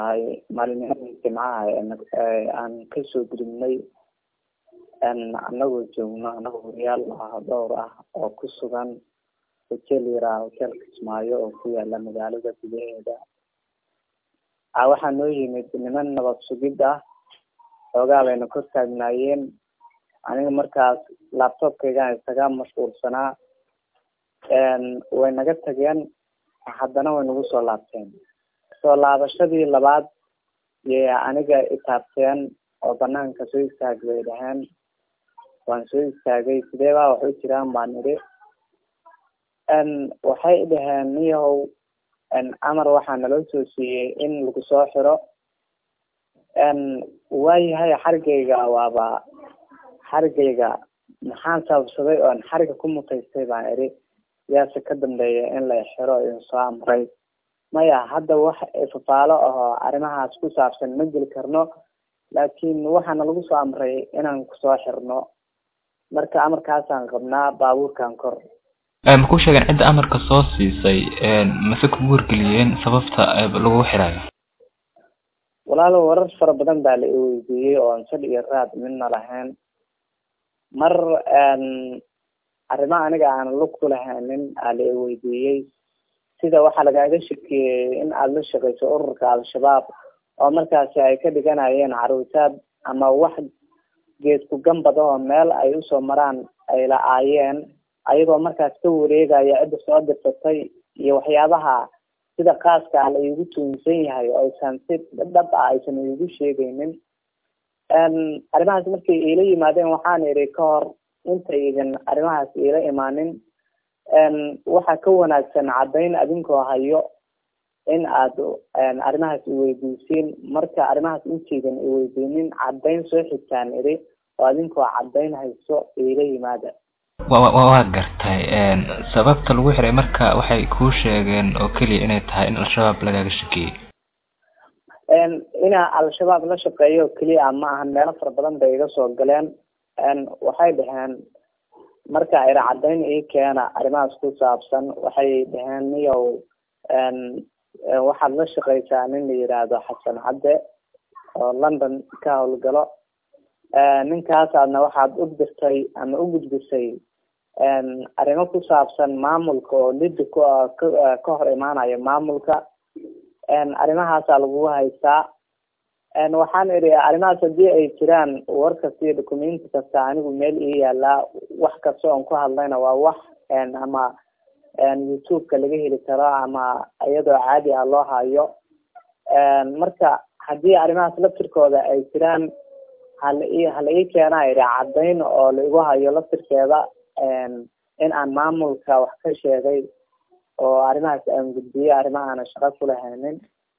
maalinimada jimcaha aan kasoo gudubnay anagoo joogno anagoo wariyaal dhowr ah oo ku sugan hotel yaraha hotelka Kismaayo oo ku yaala magaalada gudaheeda. Waxaa noo yimid niman nabad sugid ah xoogaa bayna kor taagnaayeen. Aniga markaas laptopkayga isaga mashquulsanaa way naga tageen, haddana way nagu soo laabteen. soo laabashadii labaad yee aniga itaabteen oo banaanka soo istaagay dhahaan waan soo istaagay sidee baa wax u jiraan baan iri. waxay dhaheen niyow amar waxaa naloo soo siiyey in lagu soo xiro. waayahay xarigayga maxaan sababsaday oon xariga ku mutaystay baan iri. yaase ka dambeeya in la xiro in soo amray. maya hadda wax ifafaalo oo arrimahaas ku saabsan ma geli karno, laakiin waxaana lagu soo amray inaan kusoo xirno. marka amarkaasaan qabnaa baabuurkan kor. ma ku sheegeen cidda amarka soo siisay mase kugu wargeliyeen sababta lagu xirayo? walaalo warar fara badan baa la i weydiiyey oo aan sad iyo raad midna lahayn. mar arrimo aniga aan lug ku lahaynin aa la i weydiiyey, sida waxaa lagaaga shakiyey in aada la shaqeyso ururka al-shabaab oo markaasi ay ka dhiganayeen caruurtaad ama wax geed ku gambada oo meel ay usoo maraan ay la-aayeen, ayagoo markaas ka wareegaya cidda soo dirsatay iyo waxyaabaha sida khaaska ah la iigu tuunsan yahay oo aysan si dhab ah aysan iigu sheegaynin. arrimahaas markay iila yimaadeen waxaan iri ka hor intaydan arrimahaas iila imaanin waxaa ka wanaagsan caddayn adinkoo hayo in aad arrimahaas iweydiisiin. marka arrimahaas intaydan iweydiinin caddayn soo xigtaan iri oo adinkoo caddayn hayso iila yimaada. waa gartay sababta lagu xiray marka waxay kuu sheegeen oo keliya inay tahay in al-shabaab lagaaga shakiyey? ina al-shabaab la shaqeeyo keliya ma ahan, meelo fara badan bay iga soo galeen. waxay dhaheen marka ira caddayn ii keena arrimahaas ku saabsan. waxay dhaheen niyow waxaad la shaqeysaa nin la yiraahdo Xasan Cadde oo London ka howlgalo. ninkaasaadna waxaad u dirtay ama u gudbisay arrimo ku saabsan maamulka oo lidda ka hor imaanayo maamulka. arrimahaasaa lagu haystaa. waxaan iri arrimahaas haddii ay jiraan war kasta iyo documenti kasta anigu meel ii yaalaa. wax kasta oon ku hadlayna waa wax ama youtube-ka laga heli karo ama iyadoo caadi ah loo hayo. marka haddii arrimahaas laftirkooda ay jiraan hala ii keenaa iri caddayn oo laigu hayo laftirkeeda in aan maamulka wax ka sheegay oo arrimahaas aan gudbiyey arrimo aana shaqo ku lahaynin.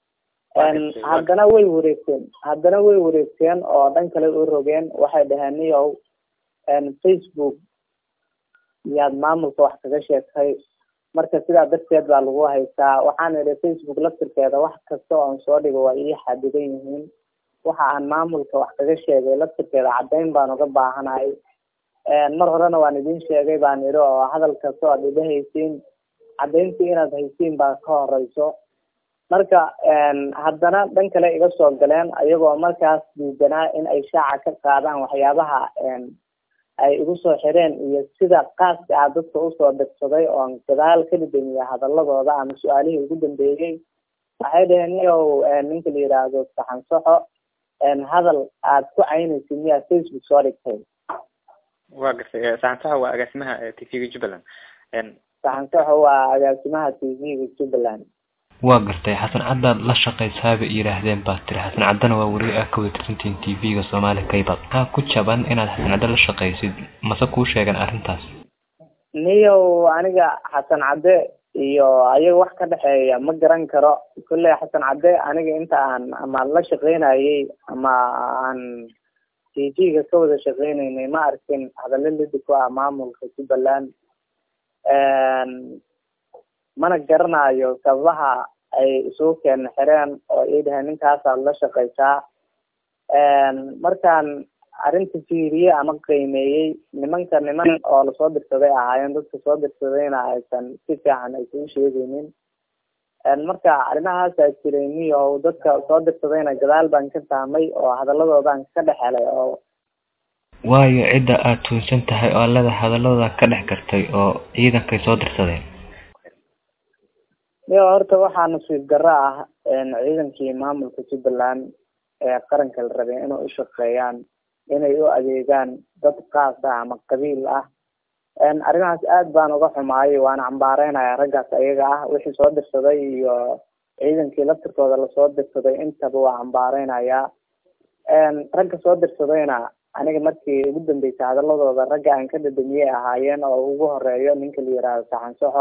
haddana way wareegteen oo dhan kale u rogeen. waxay dhaheen niyow Facebook yaad maamulka wax kaga sheegtay, marka sidaa darteed baa lagu haystaa. waxaan idhi Facebook laftirkeeda wax kasta oon soo dhigo waa ii xadidan yihiin. waxa aan maamulka wax kaga sheegay laftirkeeda caddayn baan uga baahanahay. mar horena waan idin sheegay baan idhi oo hadal kasta oad iga haysiin caddayntii inaad haysiin baa ka horeyso. marka haddana dhan kale iga soo galeen ayagoo markaas diidanaa in ay shaaca ka qaadaan waxyaabaha ay igu soo xireen iyo sida qaaska ah dadka usoo dhigsaday oon gadaal ka dhidamiya hadaladooda ama su-aalihii ugu dambeeyey. waxay dhaheen niyow ninka la yiraahdo Saxan Saxo hadal aad ku caynaysid miyaa Facebook soo dhigtay? waa gartay. Saxan Saxo waa agaasimaha TV-ga Jubbaland. Saxan Saxo waa agaasimaha TV-ga Jubbaland. waa gartay. Xasan Cadde la shaqeysaaba yiraahdeen baa tiri. Xasan Caddena waa wariye ka wada tirsantiin TV-ga Soomaali Cable. ka ku jaban inaad Xasan Cadde la shaqeysid mase kuu sheegan arrintaas? niyow aniga Xasan Cadde iyo ayaga wax ka dhaxeeya ma garan karo. kulley Xasan Cadde aniga inta aan ama la shaqeynayay ama aan TV-ga ka wada shaqeynaynay ma arkin hadallo liddi ku ah maamulka Jubbaland. mana garanayo sababaha ay isugu keen xireen oo ay dhaheen ninkaasaad la shaqeysaa. markaan arrinta fiiriye ama qiimeeyey niman oo lasoo dirsaday ahaayeen. dadka soo dirsadayna aysan si fiican aysan u sheegaynin. marka arrimahaasa jiray niyo dadka soo dirsadayna gadaal baan ka fahmay oo hadaladoodan ka dhex helay oo waayo cidda aad tuunsan tahay oo allada hadaladooda ka dhex gartay oo ciidankay soo dirsadeen niyo horta waxaa nasiib darro ah ciidankii maamulka Jubbaland ee qaranka la rabay inay u shaqeeyaan inay u adeegaan dad qaas ah ama qabiil ah arrimahaas aad baan uga xumaayay waan cambaareynaya raggaas ayaga ah wixii soo dirsaday iyo ciidankii laftirkooda lasoo dirsaday intaba waa cambaareynaya ragga soo dirsadayna aniga markii ugu dambeysay hadaladooda ragga aan ka dhadhamiyey ahaayeen oo ugu horeeyo ninka la yiraahdo Saxan Soxo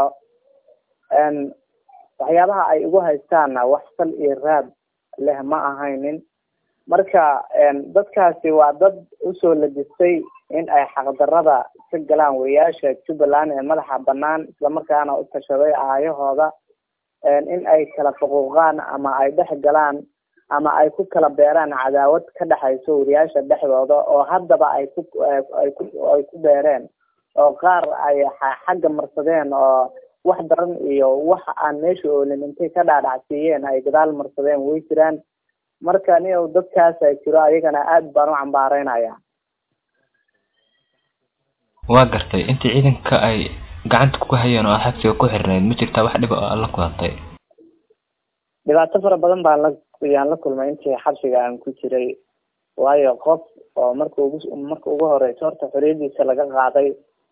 waxyaabaha ay ugu haystaana wax sal iyo raad leh ma ahaynin marka dadkaasi waa dad usoo lajistay in ay xaqdarrada ka galaan wariyaasha Jubbaland ee madaxa banaan isla markaana u tashaday aayahooda in ay kala faquuqaan ama ay dhex galaan ama ay ku kala beeraan cadaawad ka dhaxayso wariyaasha dhexdooda oo haddaba ay ku beereen oo qaar ay xagga marsadeen oo wax daran iyo wax aan meesha oolin intay ka dhaadhacsiiyeen ay gadaal marsadeen way jiraan marka niyo dadkaas ay jiro ayagana aad baan u cambaareynaya waa gartay intii ciidanka ay gacanta ku hayeen oo xabsiga ku xirnayd ma jirtaa wax dhib ah la kulantay dhibaato fara badan baan la kulmay intii xabsiga aan ku jiray waayo qof oo marka ugu horeyso horta xoriyadiisa laga qaaday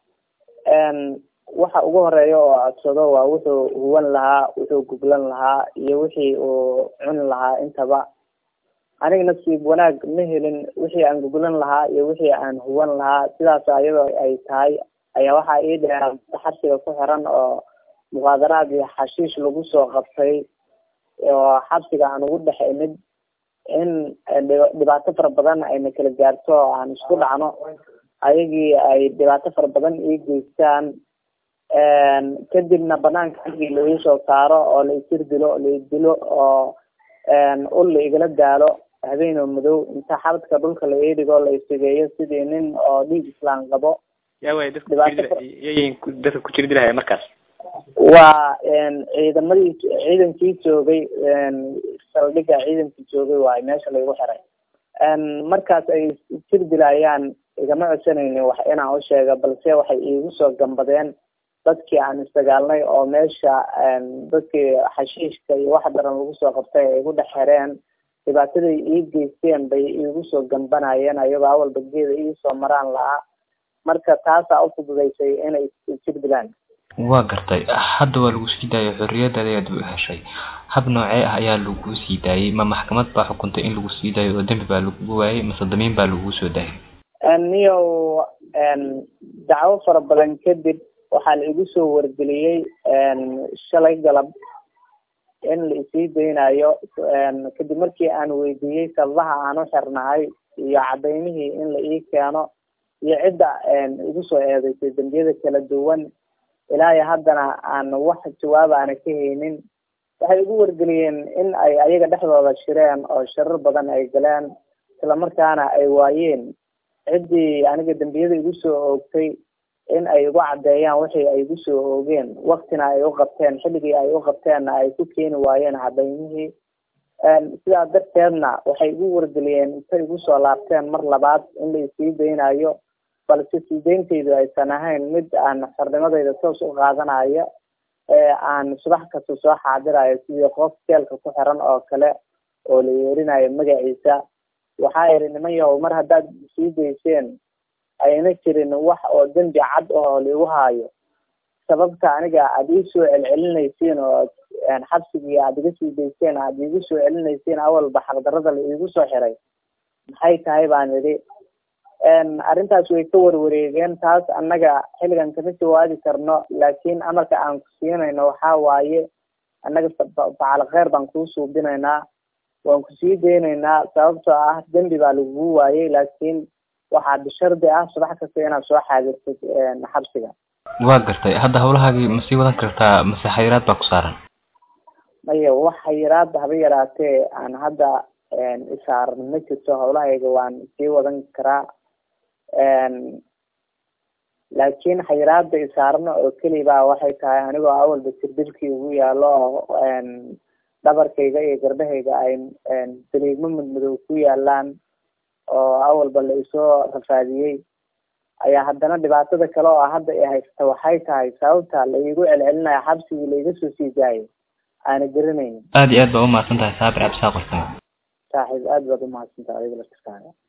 waxa ugu horeeya oo codsado waa wuxuu huwan lahaa wuxuu gublan lahaa iyo wixii uu cuni lahaa intaba aniga nasiib wanaag ma helin wixii aan gublan lahaa iyo wixii aan huwan lahaa sidaas ayadoo ay tahay ayaa waxaa ii dheeraa xabsiga ku xiran oo muqaadaraad iyo xashiish lagu soo qabtay oo xabsiga aan ugu dhex imid in dhibaato fara badan ayna kala gaarto oo aan isku dhacno ayagii ay dhibaato fara badan ii geystaan kadibna banaanka xaggii la ii soo saaro oo la isirdilo la idilo oo ul la igala daalo habeen oo madow inta xabadka dhulka la ii dhigo la isigeeyo sidii nin oo dhiig islaan qabo dadka ku jiri dilahaya markaas waa ciidankii joogay saldhigga ciidankii joogay waay meesha laygu xiray markaas ay jir dilayaan igama codsanaynin wax inaan u sheego balse waxay iigu soo gambadeen dadkii aan isdagaalnay oo meesha dadkii xashiishka iyo wax daran lagu soo qabtay ay igu dhex xireen dhibaataday ii geysteen bay iigu soo gambanayeen ayagoo awalba geeda iisoo maraan lahaa marka taasaa u fududaysay inay jir dilaan waa gartay hadda waa lagu sii daayay xorriyadaada ayaad u heshay hab noocee ah ayaa lagu sii daayay ma maxkamad baa xukuntay in lagu sii daayo oo dembi baa lagu waayay mase damiin baa lagu soo daayay niyo dacwo fara badan kadib waxaa la igu soo wargeliyey shalay galab in la isii daynayo kadib markii aan weydiiyey sababaha aan u xirnahay iyo cadaymihii in la ii keeno iyo cidda igu soo eedeysay dembiyada kala duwan ilaa haddana aan wax jawaab aana ka haynin waxay igu wargeliyeen in ay ayaga dhexdooda shireen oo shirar badan ay galeen islamarkaana ay waayeen ciddii aniga dembiyada igu soo oogtay in ay igu caddeeyaan wixii ay igu soo oogeen waktina ay u qabteen xilligii ay u qabteenna ay ku keeni waayeen cadaymihii sidaa darteedna waxay igu wargeliyeen intay igu soo laabteen mar labaad in la isii daynayo balse sii deyntaydu aysan ahayn mid aan xornimadayda toos u qaadanayo aan subax kasta soo xaadirayo sidii qof jeelka ku xiran oo kale oo la yeerinayo magaciisa waxaa yidhi niman yahow mar haddaad sii dayseen ayna jirin wax oo dembi cad oo laigu haayo sababta aniga aada ii soo celcelinaysiin oo xabsigii aada iga sii dayseen aada iigu soo celinaysiin awalba xaqdarrada la iigu soo xiray maxay tahay baan idhi arrintaas way ka warwareegeen taas annaga xilligan kama jawaabi karno laakiin amarka aan ku siinayno waxaa waaye annaga facal kheyr baan kuu suubinaynaa waan ku sii deynaynaa sababtoo ah dembi baa lagugu waayey laakiin waxaa bishardi ah subax kasta inaad soo xaadirtid xabsiga waa gartay hadda hawlahaagii ma sii wadan kartaa mase xayiraad baa ku saaran maya wax xayiraad haba yaraatee aan hadda isaaran ma jirto hawlahayga waan sii wadan karaa laakiin xayiraada isaarno oo keliya waxay tahay anigoo awalba sirdilkii ugu yaalo oo dhabarkayga iyo garbahayga ay saliigmo madmadow ku yaalaan oo awalba la isoo rafaadiyey ayaa haddana dhibaatada kale oo hadda ay haysta waxay tahay sababta la igu celcelinaya xabsigii la iga soo sii daayay aana garanaynin. aad iyo aad baa u mahadsantahay Saabir Cabsaaq Warsame. saaxiib aad baad u mahadsantahay adiga laftirkaaga.